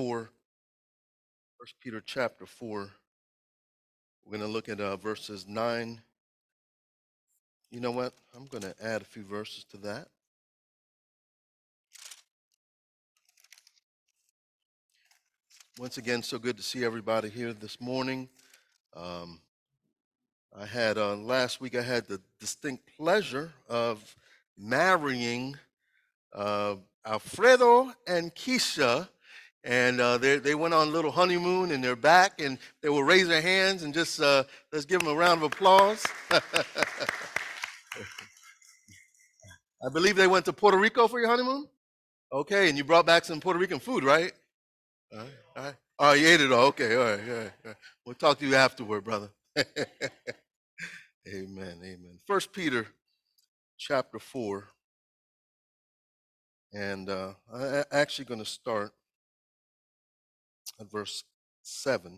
4, First Peter chapter 4. We're going to look at verses 9. You know what? I'm going to add a few verses to that. Once again, so good to see everybody here this morning. Um, last week I had the distinct pleasure of marrying Alfredo and Keisha, and they went on a little honeymoon, and they're back, and they will raise their hands and just let's give them a round of applause. I believe they went to Puerto Rico for your honeymoon. Okay, and you brought back some Puerto Rican food, right? All right, all right. Oh, you ate it all. Okay, all right, all right. All right. We'll talk to you afterward, brother. Amen, amen. First Peter chapter 4, and I'm actually going to start at verse 7.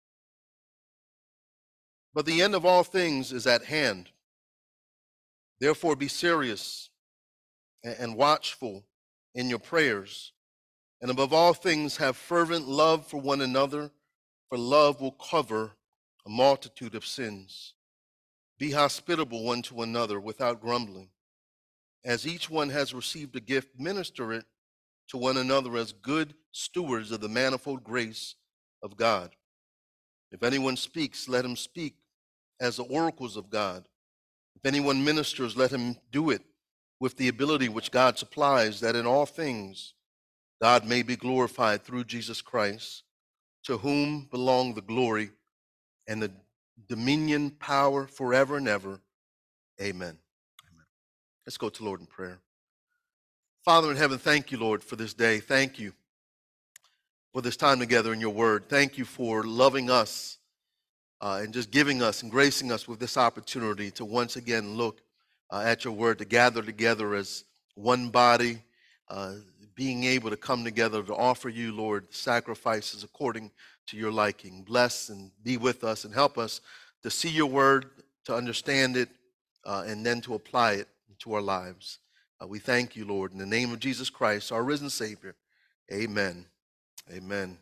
But the end of all things is at hand. Therefore be serious and watchful in your prayers, and above all things have fervent love for one another, for love will cover a multitude of sins. Be hospitable one to another without grumbling. As each one has received a gift, minister it to one another as good stewards of the manifold grace of God. If anyone speaks, let him speak as the oracles of God. If anyone ministers, let him do it with the ability which God supplies, that in all things God may be glorified through Jesus Christ, to whom belong the glory and the dominion, power forever and ever. Amen. Amen. Let's go to Lord in prayer. Father in heaven, thank you, Lord, for this day. Thank you for this time together in your word. Thank you for loving us and just giving us and gracing us with this opportunity to once again look at your word, to gather together as one body, being able to come together to offer you, Lord, sacrifices according to your liking. Bless and be with us and help us to see your word, to understand it, and then to apply it to our lives. We thank you, Lord, in the name of Jesus Christ, our risen Savior. Amen. Amen.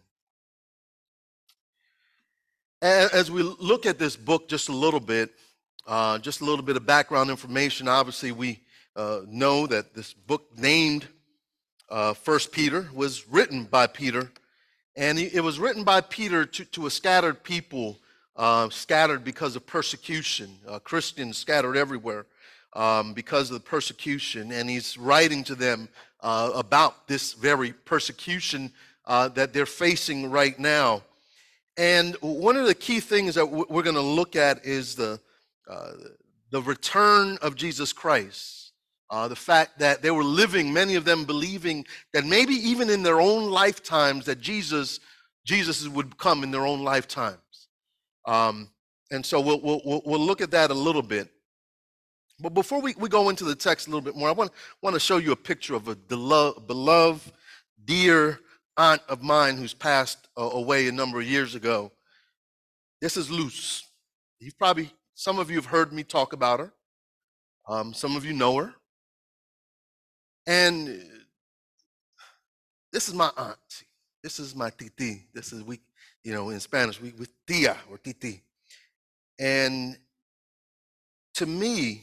As we look at this book just a little bit of background information. Obviously, we know that this book named First Peter was written by Peter, and it was written by Peter to a scattered people, scattered because of persecution. Christians scattered everywhere because of the persecution, and he's writing to them about this very persecution that they're facing right now. And one of the key things that we're going to look at is the return of Jesus Christ. The fact that they were living, many of them believing that maybe even in their own lifetimes that Jesus would come in their own lifetimes. And so we'll look at that a little bit. But before we go into the text a little bit more, I want to show you a picture of a beloved, dear aunt of mine who's passed away a number of years ago. This is Luz. Some of you have heard me talk about her. Some of you know her. And this is my aunt. This is my titi. This is, in Spanish, we tia or titi. And to me,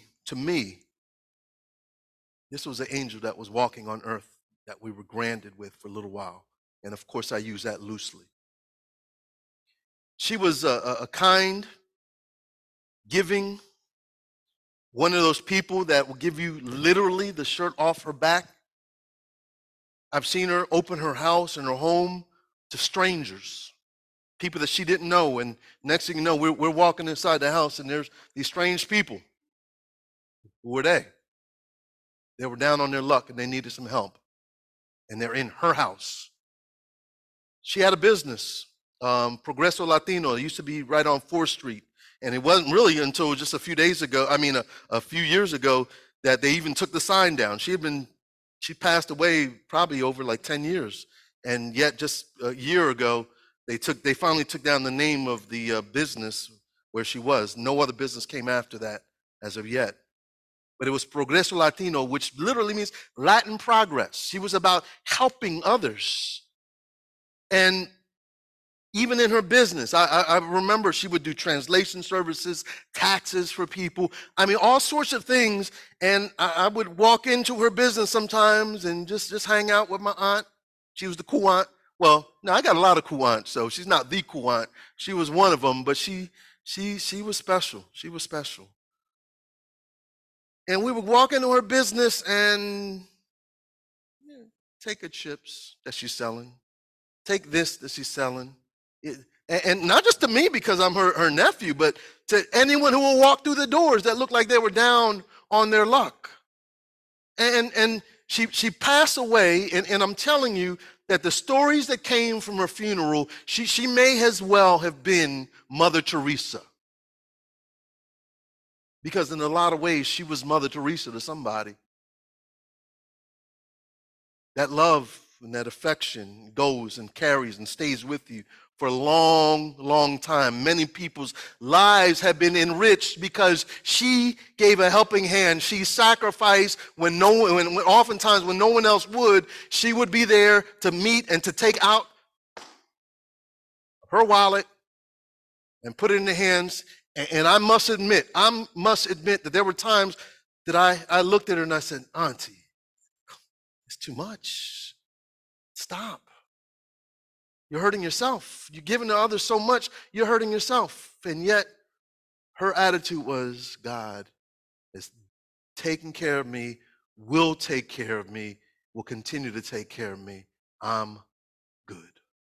this was an angel that was walking on earth that we were granted with for a little while. And of course, I use that loosely. She was a kind, giving, one of those people that will give you literally the shirt off her back. I've seen her open her house and her home to strangers, people that she didn't know. And next thing you know, we're walking inside the house and there's these strange people. Who were they? They were down on their luck and they needed some help. And they're in her house. She had a business, Progreso Latino. It used to be right on 4th Street. And it wasn't really until just a few years ago, that they even took the sign down. She passed away probably over like 10 years. And yet just a year ago, they finally took down the name of the business where she was. No other business came after that as of yet. But it was Progreso Latino, which literally means Latin progress. She was about helping others. And even in her business, I remember she would do translation services, taxes for people. I mean, all sorts of things. And I would walk into her business sometimes and just hang out with my aunt. She was the cool aunt. Well, no, I got a lot of cool aunts, so she's not the cool aunt. She was one of them, but she was special. She was special. And we would walk into her business and take her chips that she's selling, take this that she's selling. And not just to me because I'm her nephew, but to anyone who will walk through the doors that looked like they were down on their luck. And she passed away, and I'm telling you that the stories that came from her funeral, she may as well have been Mother Teresa. Because in a lot of ways, she was Mother Teresa to somebody. That love and that affection goes and carries and stays with you for a long, long time. Many people's lives have been enriched because she gave a helping hand. She sacrificed when oftentimes when no one else would. She would be there to meet and to take out her wallet and put it in the hands. And I must admit that there were times that I looked at her and I said, Auntie, it's too much. Stop. You're hurting yourself. You're giving to others so much, you're hurting yourself. And yet, her attitude was, God is taking care of me, will take care of me, will continue to take care of me. I'm good.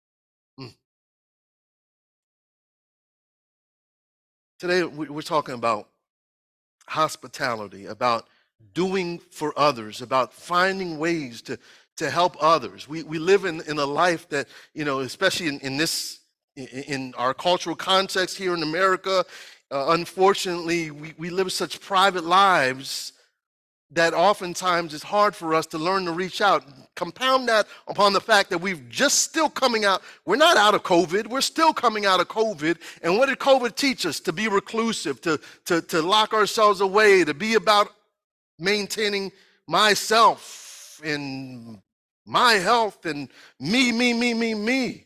Today, we're talking about hospitality, about doing for others, about finding ways to help others. We live in a life that, especially in our cultural context here in America, unfortunately, we live such private lives that oftentimes it's hard for us to learn to reach out. Compound that upon the fact that we've just still coming out. We're not out of COVID. We're still coming out of COVID. And what did COVID teach us? To be reclusive, to lock ourselves away, to be about maintaining myself and my health and me.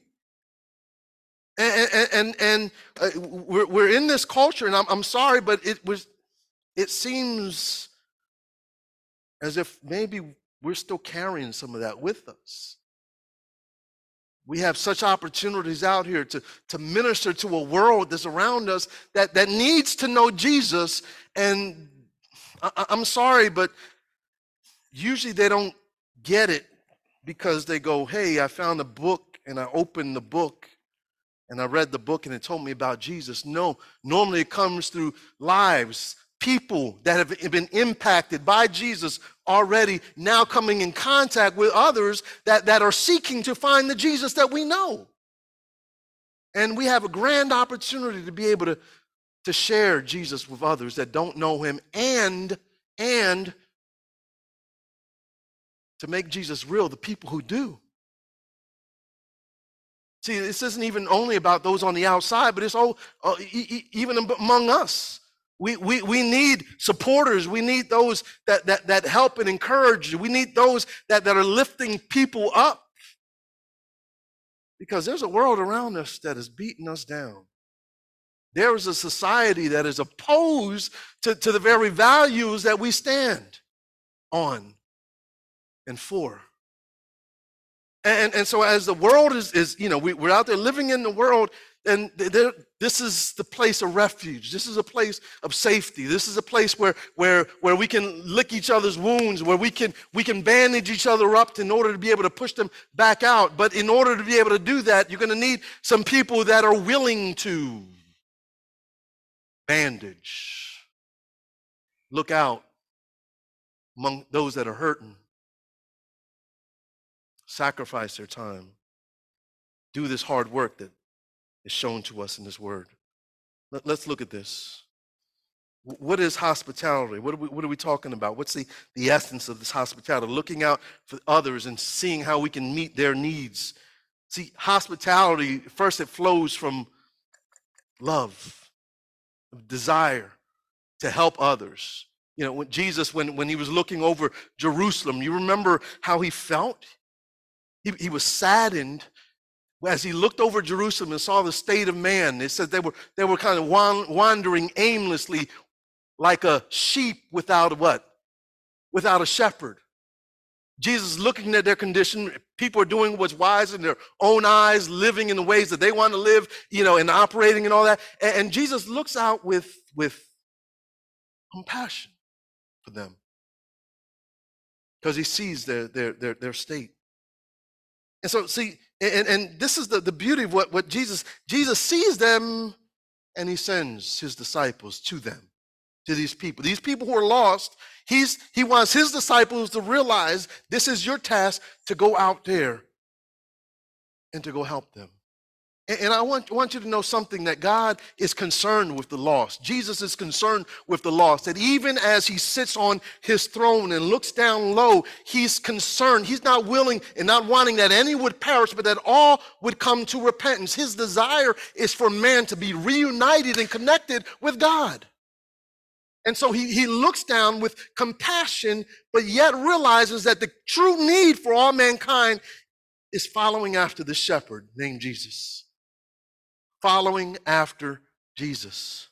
And we're in this culture, and I'm sorry, but it seems as if maybe we're still carrying some of that with us. We have such opportunities out here to minister to a world that's around us that needs to know Jesus. And I'm sorry, but usually they don't get it because they go, hey, I found a book and I opened the book and I read the book and it told me about Jesus. No, normally it comes through lives, people that have been impacted by Jesus already, now coming in contact with others that are seeking to find the Jesus that we know. And we have a grand opportunity to be able to share Jesus with others that don't know him and to make Jesus real, the people who do. See, this isn't even only about those on the outside, but it's all even among us. We need supporters. We need those that help and encourage. We need those that are lifting people up. Because there's a world around us that is beating us down. There is a society that is opposed to the very values that we stand on and for. And so as the world is we're out there living in the world, and this is the place of refuge. This is a place of safety. This is a place where we can lick each other's wounds, where we can bandage each other up in order to be able to push them back out. But in order to be able to do that, you're going to need some people that are willing to bandage, look out among those that are hurting, sacrifice their time, do this hard work that is shown to us in this word. Let's look at this. What is hospitality? What are we talking about? What's the essence of this hospitality? Looking out for others and seeing how we can meet their needs. See, hospitality, first it flows from love, desire to help others. When Jesus, when he was looking over Jerusalem, you remember how he felt? He was saddened As he looked over Jerusalem and saw the state of man, it said they were kind of wandering aimlessly like a sheep without a what? Without a shepherd. Jesus looking at their condition, people are doing what's wise in their own eyes, living in the ways that they want to live, and operating and all that. And Jesus looks out with compassion for them because he sees their state. And so, see, and this is the beauty of what Jesus sees them, and he sends his disciples to them, to these people who are lost. He wants his disciples to realize this is your task, to go out there and to go help them. And I want you to know something, that God is concerned with the lost. Jesus is concerned with the lost, that even as he sits on his throne and looks down low, he's concerned. He's not willing and not wanting that any would perish, but that all would come to repentance. His desire is for man to be reunited and connected with God. And so he looks down with compassion, but yet realizes that the true need for all mankind is following after the shepherd named Jesus. Following after Jesus.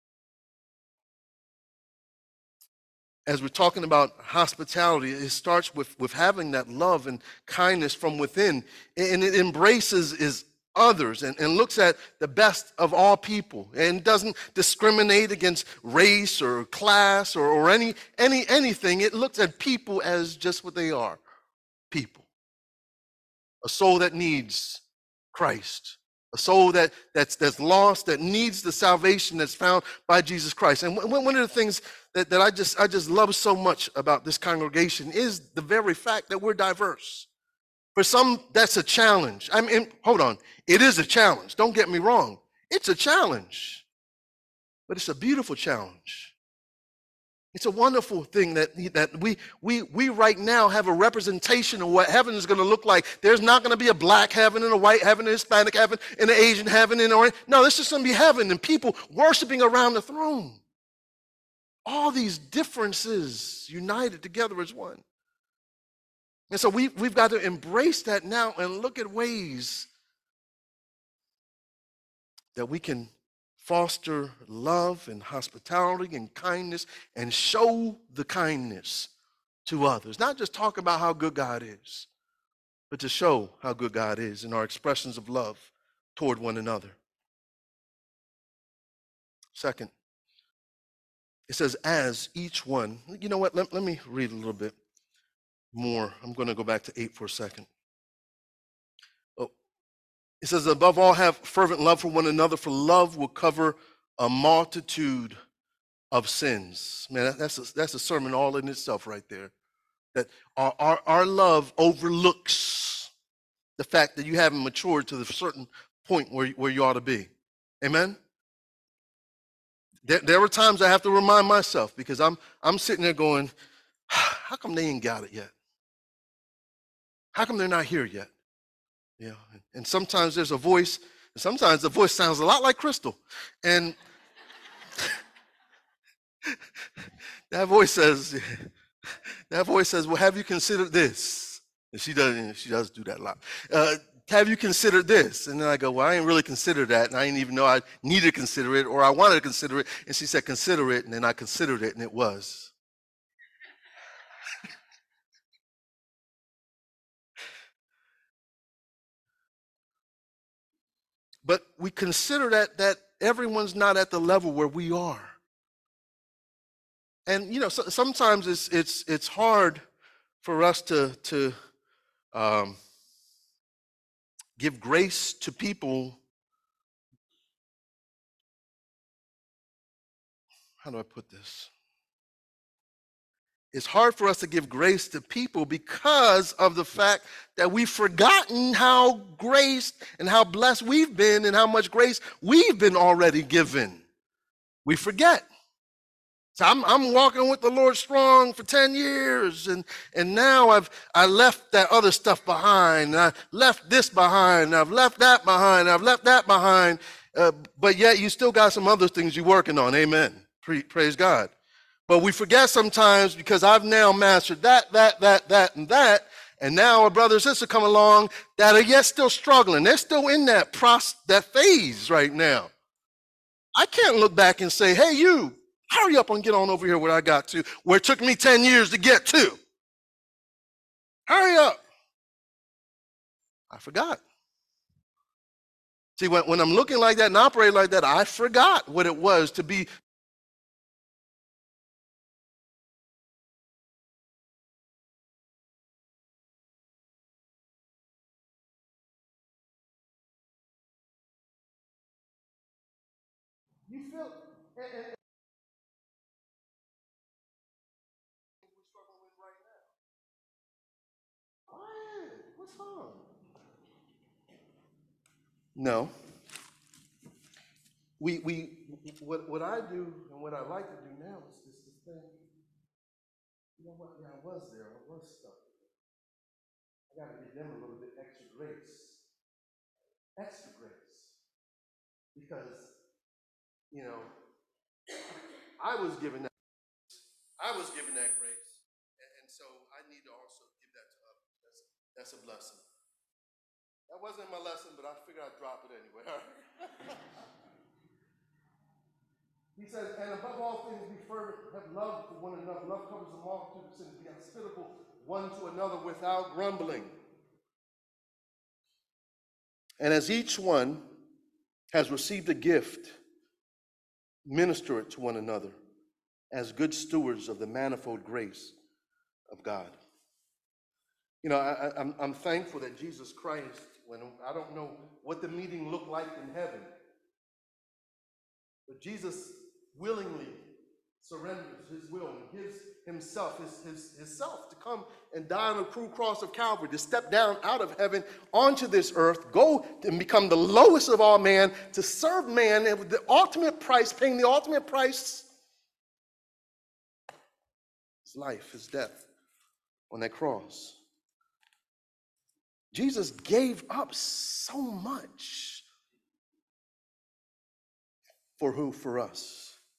As we're talking about hospitality, it starts with having that love and kindness from within, and it embraces others and looks at the best of all people and doesn't discriminate against race or class or anything. It looks at people as just what they are, people. A soul that needs Christ. A soul that's lost, that needs the salvation that's found by Jesus Christ. And one of the things that I just love so much about this congregation is the very fact that we're diverse. For some, that's a challenge. I mean, hold on. It is a challenge. Don't get me wrong. It's a challenge. But it's a beautiful challenge. It's a wonderful thing that we right now have a representation of what heaven is going to look like. There's not going to be a black heaven and a white heaven, and a Hispanic heaven and an Asian heaven and no, this is going to be heaven and people worshiping around the throne. All these differences united together as one. And so we've got to embrace that now and look at ways that we can foster love and hospitality and kindness and show the kindness to others. Not just talk about how good God is, but to show how good God is in our expressions of love toward one another. Second, it says, as each one. You know what? Let me read a little bit more. I'm going to go back to 8 for a second. It says, above all, have fervent love for one another, for love will cover a multitude of sins. Man, that's a sermon all in itself right there. That our love overlooks the fact that you haven't matured to the certain point where you ought to be. Amen? There are times I have to remind myself, because I'm sitting there going, how come they ain't got it yet? How come they're not here yet? Yeah, and sometimes there's a voice, and sometimes the voice sounds a lot like Crystal. And that voice says, well, have you considered this? And she does do that a lot. Have you considered this? And then I go, well, I ain't really considered that, and I didn't even know I needed to consider it, or I wanted to consider it. And she said, consider it, and then I considered it, and it was. But we consider that everyone's not at the level where we are. And sometimes it's hard for us to give grace to people. How do I put this? It's hard for us to give grace to people because of the fact that we've forgotten how graced and how blessed we've been and how much grace we've been already given. We forget. So I'm walking with the Lord strong for 10 years, and now I left that other stuff behind. I left this behind. I've left that behind. I've left that behind. But yet you still got some other things you're working on. Amen. Praise God. But we forget sometimes, because I've now mastered that, and that. And now a brother and sister come along that are yet still struggling. They're still in that phase right now. I can't look back and say, hey, you, hurry up and get on over here where I got to, where it took me 10 years to get to. Hurry up. I forgot. See, when I'm looking like that and operating like that, I forgot what it was to be. You feel, and we're struggling with right now. Go ahead. What's wrong? No. What I do and what I like to do now is just to think, you know what? Yeah, I was there. I was stuck. I got to give them a little bit extra grace. Extra grace. Because, you know, I was given that. I was given that grace. And so I need to also give that to others. That's a blessing. That wasn't my lesson, but I figured I'd drop it anyway. All right. He says, and above all things be fervent, have love for one another. Love covers the multitude of sins. Be hospitable one to another without grumbling. And as each one has received a gift, minister it to one another as good stewards of the manifold grace of God. You know, I'm thankful that Jesus Christ, when I don't know what the meeting looked like in heaven, but Jesus willingly surrenders his will and gives himself, his self to come and die on the cruel cross of Calvary, to step down out of heaven onto this earth, go and become the lowest of all man, to serve man and with the ultimate price, paying the ultimate price, his life, his death on that cross. Jesus gave up so much. For who? For us.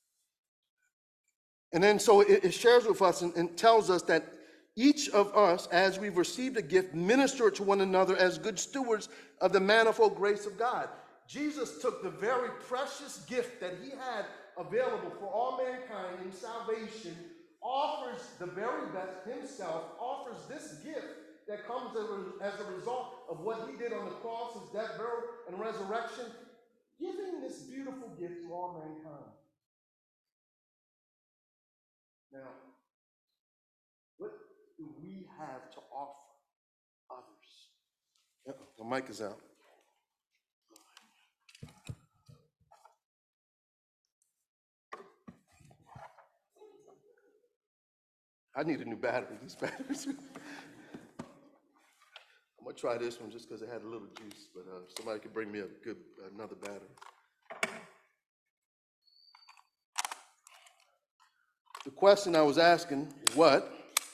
And then so it shares with us and tells us that each of us, as we've received a gift, minister to one another as good stewards of the manifold grace of God. Jesus took the very precious gift that he had available for all mankind in salvation, offers the very best himself, offers this gift that comes as a result of what he did on the cross, his death, burial, and resurrection, giving this beautiful gift to all mankind. Now, what do we have to offer others? The mic is out. I need a new battery. These batteries. I'm gonna try this one just because it had a little juice, but somebody could bring me another battery. The question I was asking is what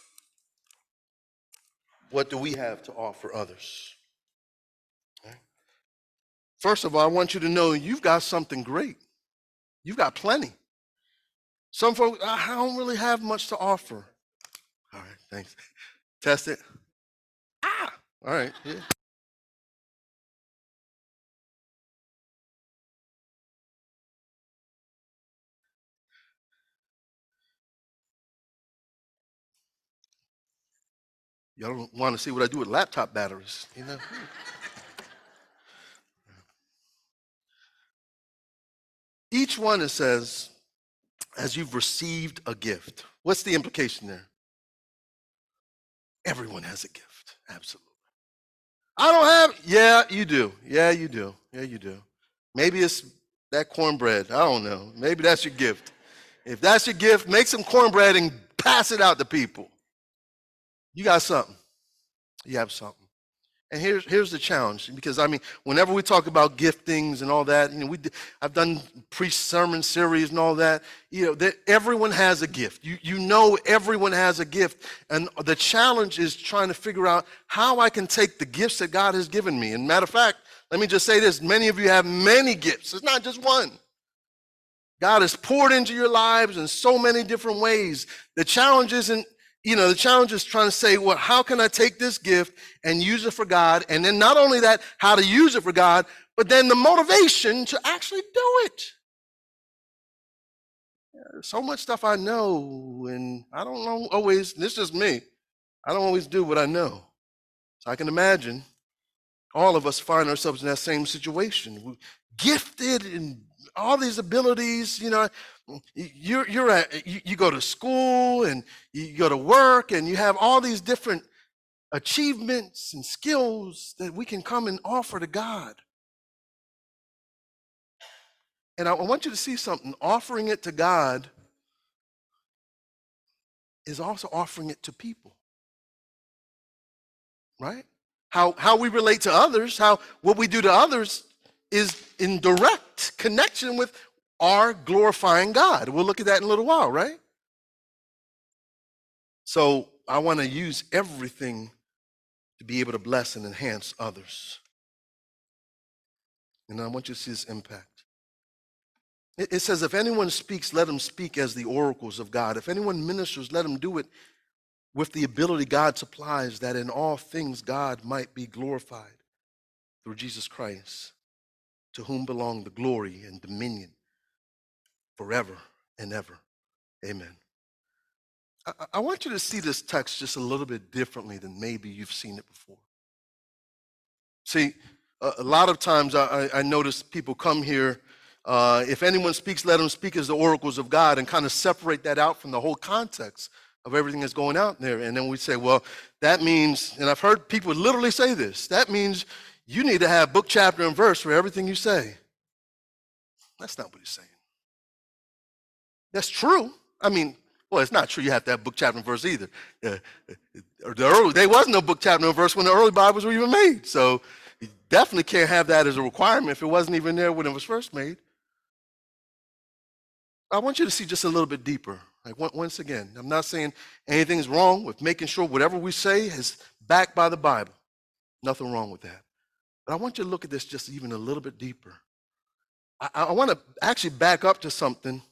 do we have to offer others? Okay. First of all, I want you to know you've got something great. You've got plenty. Some folks, I don't really have much to offer. All right, thanks. Test it. All right, yeah. Y'all don't want to see what I do with laptop batteries, you know? Each one, it says, as you've received a gift. What's the implication there? Everyone has a gift, absolutely. I don't have, yeah, you do. Yeah, you do. Yeah, you do. Maybe it's that cornbread. I don't know. Maybe that's your gift. If that's your gift, make some cornbread and pass it out to people. You got something. You have something. And here's the challenge, because I mean, whenever we talk about giftings and all that, you know, I've done pre-sermon series and all that. You know, that everyone has a gift. You know, everyone has a gift, and the challenge is trying to figure out how I can take the gifts that God has given me. And matter of fact, let me just say this: many of you have many gifts. It's not just one. God has poured into your lives in so many different ways. The challenge isn't the challenge is trying to say, well, how can I take this gift and use it for God? And then not only that, how to use it for God, but then the motivation to actually do it. There's so much stuff I know, and I don't know always, this is just me, I don't always do what I know. So I can imagine all of us find ourselves in that same situation. We're gifted in all these abilities, you go to school and you go to work and you have all these different achievements and skills that we can come and offer to God. And I want you to see something. Offering it to God is also offering it to people, right? How we relate to others, what we do to others is in direct connection with our glorifying God. We'll look at that in a little while, right? So I want to use everything to be able to bless and enhance others. And I want you to see this impact. It says, if anyone speaks, let him speak as the oracles of God. If anyone ministers, let him do it with the ability God supplies, that in all things God might be glorified through Jesus Christ, to whom belong the glory and dominion forever and ever. Amen. I want you to see this text just a little bit differently than maybe you've seen it before. See, a lot of times I notice people come here, if anyone speaks, let them speak as the oracles of God, and kind of separate that out from the whole context of everything that's going out there. And then we say, well, that means, and I've heard people literally say this, that means you need to have book, chapter, and verse for everything you say. That's not what he's saying. That's true. I mean, well, it's not true you have to have book, chapter, and verse either. There was no book, chapter, and verse when the early Bibles were even made. So you definitely can't have that as a requirement if it wasn't even there when it was first made. I want you to see just a little bit deeper. Like once again, I'm not saying anything's wrong with making sure whatever we say is backed by the Bible. Nothing wrong with that. But I want you to look at this just even a little bit deeper. I want to actually back up to something.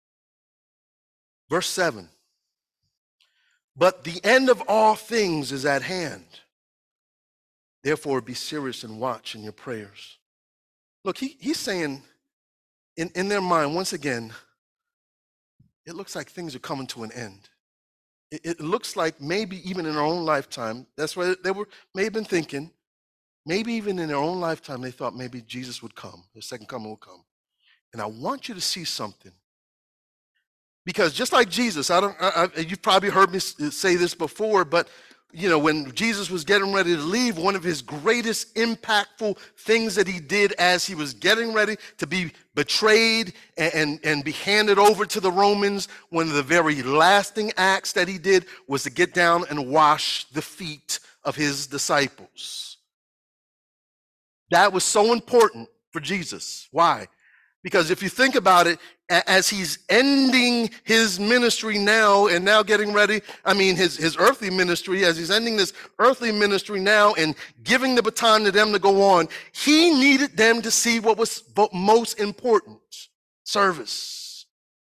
Verse 7. But the end of all things is at hand. Therefore, be serious and watch in your prayers. Look, he's saying in their mind, once again, it looks like things are coming to an end. It looks like maybe even in their own lifetime, that's what they may have been thinking, maybe even in their own lifetime, they thought maybe Jesus would come, the second coming would come. And I want you to see something. Because just like Jesus, you've probably heard me say this before, but when Jesus was getting ready to leave, one of his greatest impactful things that he did as he was getting ready to be betrayed and be handed over to the Romans, one of the very lasting acts that he did was to get down and wash the feet of his disciples. That was so important for Jesus. Why? Because if you think about it, as he's ending his ministry now and now getting ready, his earthly ministry, as he's ending this earthly ministry now and giving the baton to them to go on, he needed them to see what was most important: service.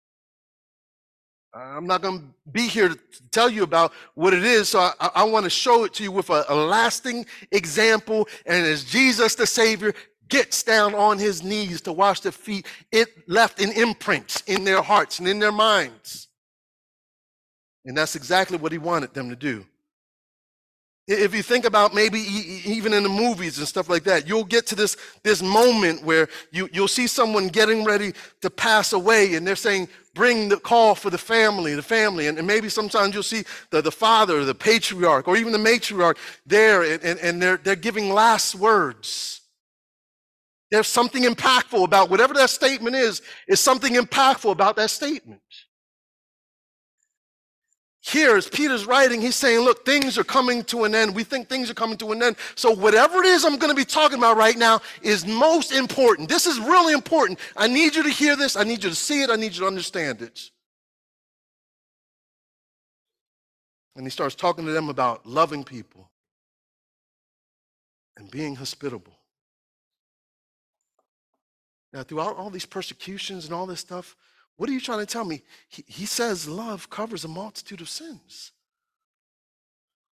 I'm not going to be here to tell you about what it is, so I want to show it to you with a lasting example. And as Jesus the Savior gets down on his knees to wash their feet, it left an imprint in their hearts and in their minds. And that's exactly what he wanted them to do. If you think about maybe even in the movies and stuff like that, you'll get to this moment where you'll see someone getting ready to pass away and they're saying, bring the call for the family. And maybe sometimes you'll see the father, the patriarch, or even the matriarch there, and they're giving last words. There's something impactful about whatever that statement is something impactful about that statement. Here, as Peter's writing, he's saying, look, things are coming to an end. We think things are coming to an end. So whatever it is I'm going to be talking about right now is most important. This is really important. I need you to hear this. I need you to see it. I need you to understand it. And he starts talking to them about loving people and being hospitable. Now, throughout all these persecutions and all this stuff, what are you trying to tell me? He says love covers a multitude of sins.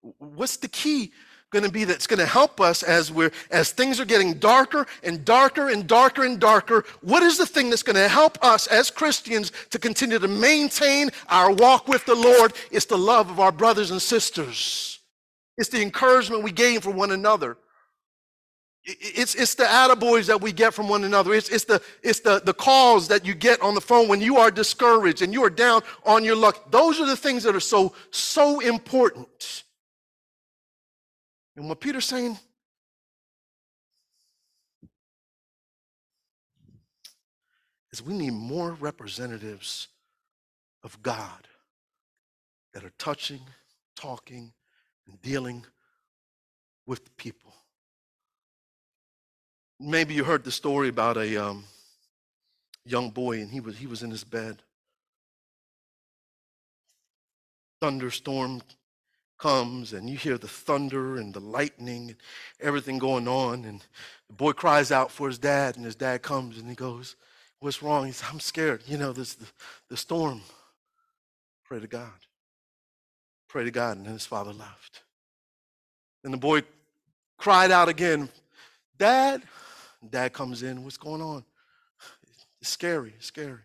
What's the key going to be that's going to help us as things are getting darker and darker and darker and darker? What is the thing that's going to help us as Christians to continue to maintain our walk with the Lord? It's the love of our brothers and sisters. It's the encouragement we gain from one another. It's the attaboys that we get from one another. It's the calls that you get on the phone when you are discouraged and you are down on your luck. Those are the things that are so important. And what Peter's saying is we need more representatives of God that are touching, talking, and dealing with the people. Maybe you heard the story about a young boy, and he was in his bed. Thunderstorm comes, and you hear the thunder and the lightning and everything going on, and the boy cries out for his dad, and his dad comes and he goes, "What's wrong?" He says, "I'm scared. The storm." Pray to God. Pray to God, and then his father left. And the boy cried out again, "Dad." Dad comes in, "What's going on?" "It's scary, it's scary."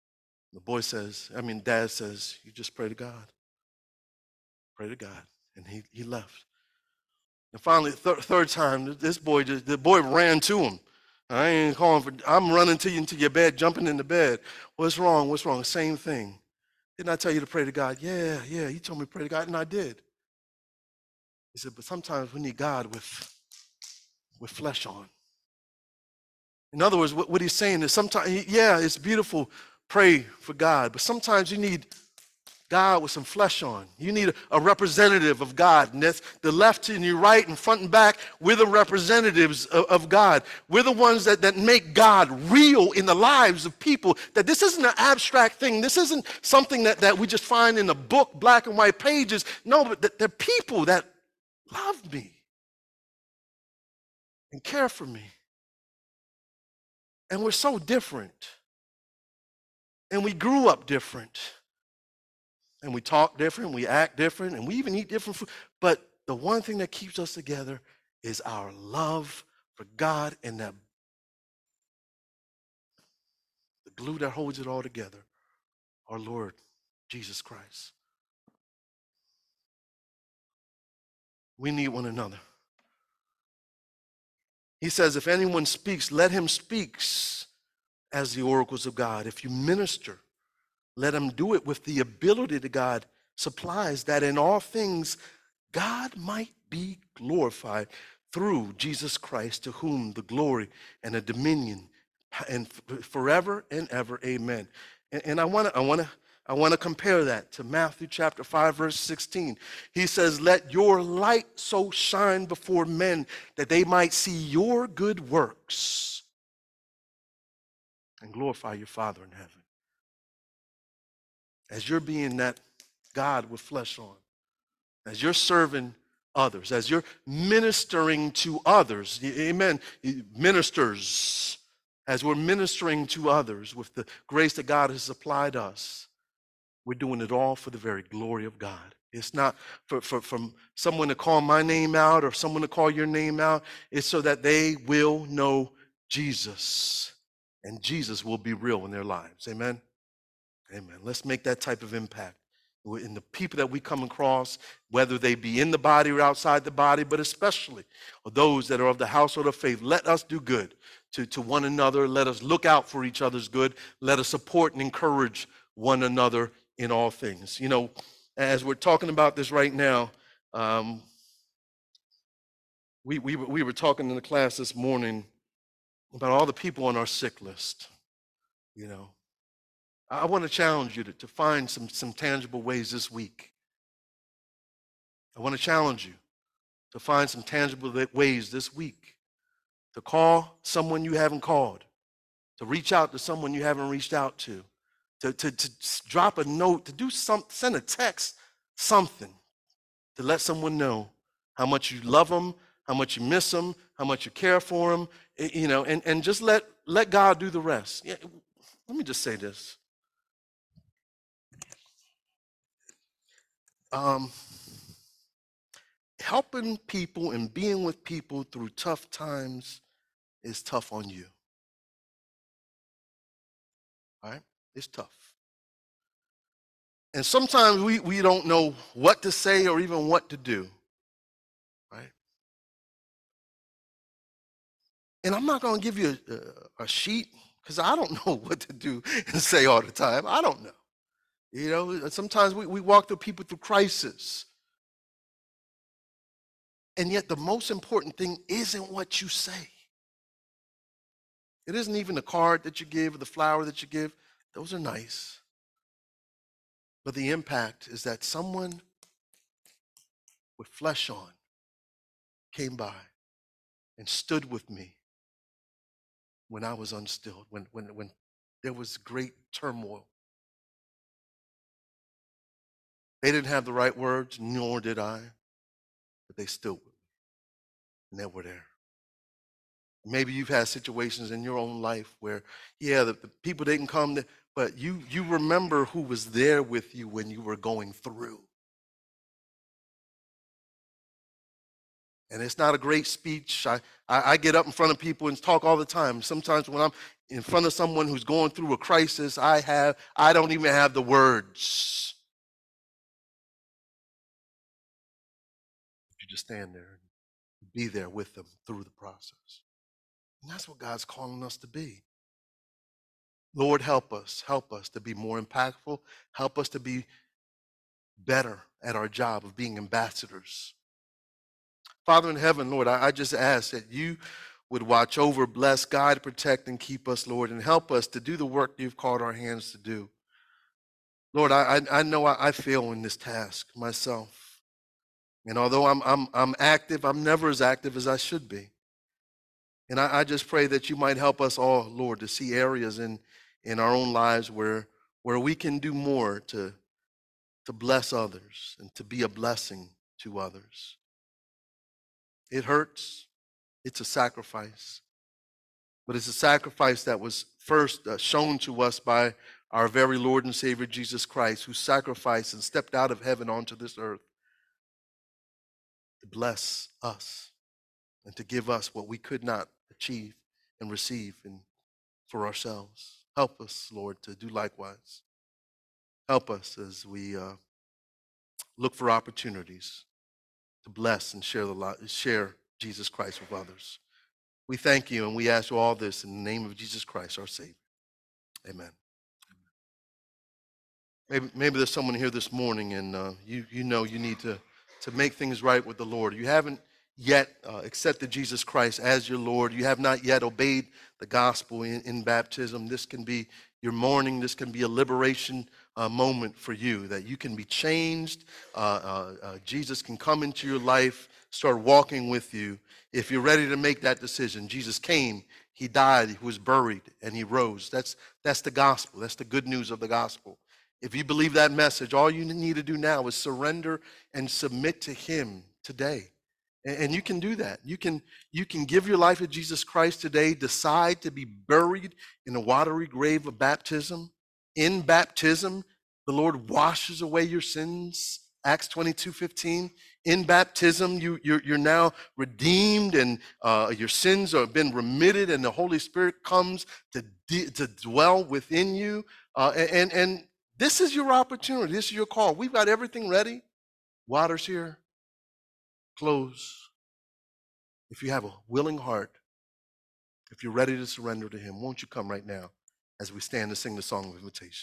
Dad says, "You just pray to God. Pray to God." And he left. And finally, third time, the boy ran to him. "I ain't calling for, I'm running to you into your bed, jumping into bed. What's wrong? What's wrong?" Same thing. "Didn't I tell you to pray to God?" Yeah, you told me to pray to God, and I did." He said, "But sometimes we need God with flesh on." In other words, what he's saying is sometimes, yeah, it's beautiful, pray for God, but sometimes you need God with some flesh on. You need a representative of God. And that's the left and your right and front and back. We're the representatives of God. We're the ones that make God real in the lives of people. That this isn't an abstract thing. This isn't something that we just find in a book, black and white pages. No, but they're people that love me and care for me. And we're so different. And we grew up different. And we talk different, we act different, and we even eat different food. But the one thing that keeps us together is our love for God, and the glue that holds it all together, our Lord Jesus Christ. We need one another. He says, if anyone speaks, let him speak as the oracles of God. If you minister, let him do it with the ability that God supplies, that in all things God might be glorified through Jesus Christ, to whom the glory and the dominion and forever and ever. Amen. And I want to compare that to Matthew chapter 5, verse 16. He says, "Let your light so shine before men that they might see your good works and glorify your Father in heaven." As you're being that God with flesh on, as you're serving others, as you're ministering to others, amen, ministers, as we're ministering to others with the grace that God has supplied us, we're doing it all for the very glory of God. It's not from someone to call my name out or someone to call your name out. It's so that they will know Jesus, and Jesus will be real in their lives. Amen. Amen. Let's make that type of impact in the people that we come across, whether they be in the body or outside the body, but especially those that are of the household of faith. Let us do good to one another. Let us look out for each other's good. Let us support and encourage one another in all things. As we're talking about this right now, we were talking in the class this morning about all the people on our sick list. I want to challenge you to find some tangible ways this week. I want to challenge you to find some tangible ways this week to call someone you haven't called, to reach out to someone you haven't reached out to drop a note, send a text, something to let someone know how much you love them, how much you miss them, how much you care for them, and just let God do the rest. Yeah, let me just say this. helping people and being with people through tough times is tough on you. All right? It's tough. And sometimes we don't know what to say or even what to do. Right? And I'm not going to give you a sheet because I don't know what to do and say all the time. I don't know. You know, sometimes we walk through people through crisis. And yet the most important thing isn't what you say. It isn't even the card that you give or the flower that you give. Those are nice. But the impact is that someone with flesh on came by and stood with me when I was unstilled, when there was great turmoil. They didn't have the right words, nor did I, but they stood with me, and they were there. Maybe you've had situations in your own life where, yeah, the people didn't come, but you remember who was there with you when you were going through. And it's not a great speech. I get up in front of people and talk all the time. Sometimes when I'm in front of someone who's going through a crisis, I don't even have the words. You just stand there and be there with them through the process. And that's what God's calling us to be. Lord, help us to be more impactful. Help us to be better at our job of being ambassadors. Father in heaven, Lord, I just ask that you would watch over, bless, guide, protect, and keep us, Lord, and help us to do the work you've called our hands to do. Lord, I know I fail in this task myself. And although I'm active, I'm never as active as I should be. And I just pray that you might help us all, Lord, to see areas in our own lives where we can do more to bless others and to be a blessing to others. It hurts. It's a sacrifice. But it's a sacrifice that was first shown to us by our very Lord and Savior Jesus Christ, who sacrificed and stepped out of heaven onto this earth to bless us and to give us what we could not achieve and receive for ourselves. Help us, Lord, to do likewise. Help us as we look for opportunities to bless and share Jesus Christ with others. We thank you and we ask you all this in the name of Jesus Christ, our Savior. Amen. Maybe there's someone here this morning and you know you need to make things right with the Lord. You haven't yet accepted Jesus Christ as your Lord. You have not yet obeyed the gospel in baptism. This can be your morning. This can be a liberation moment for you, that you can be changed. Jesus can come into your life, start walking with you. If you're ready to make that decision, Jesus came, he died, he was buried, and he rose. That's the gospel. That's the good news of the gospel. If you believe that message, all you need to do now is surrender and submit to him today. And you can do that. You can give your life to Jesus Christ today, decide to be buried in a watery grave of baptism. In baptism, the Lord washes away your sins. Acts 22:15. In baptism, you're now redeemed and your sins have been remitted, and the Holy Spirit comes to dwell within you. And this is your opportunity. This is your call. We've got everything ready. Water's here. Clothes. If you have a willing heart, if you're ready to surrender to him, won't you come right now as we stand to sing the song of invitation?